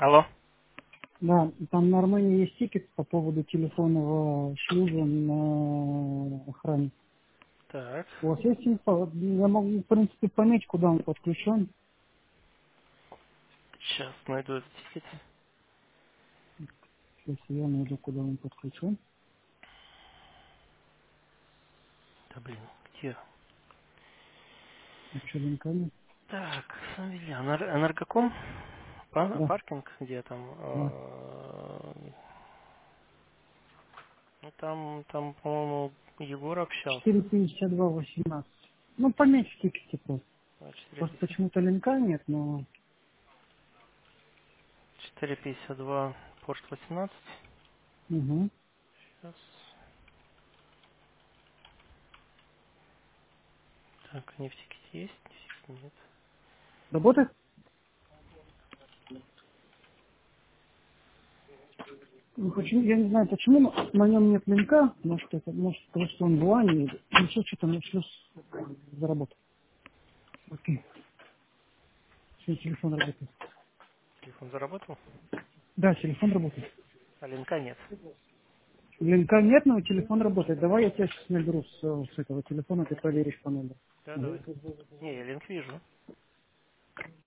Алло. Да, там на Армении есть тикет по поводу телефонного шлюза на охране. Так. У вас есть инфа? Я могу, в принципе, понять, куда он подключен, Сейчас найду этот тикет. если я найду, куда он подключен. Да блин, где? А что, линками? Так, смотри, энергоком? Да, Паркинг, где там? да. Ну там, по-моему, Егор общался. 45218. Ну, поменьше тикете просто. Просто 450. почему-то линка нет, но... 452, порт 18. Угу. Сейчас. Так, они в тикете есть? В тикете нет. Работает? Ну, почему, я не знаю, почему на нем нет линка. Может, это, может, потому что он в лане или еще что-то, но шлюз заработал. Окей, все, телефон работает. Телефон заработал, Да, телефон работает. а линка нет. Линка нет, но телефон работает. Давай я тебя сейчас наберу с этого телефона, ты проверишь по номеру. Да, давай. Не, я линк вижу.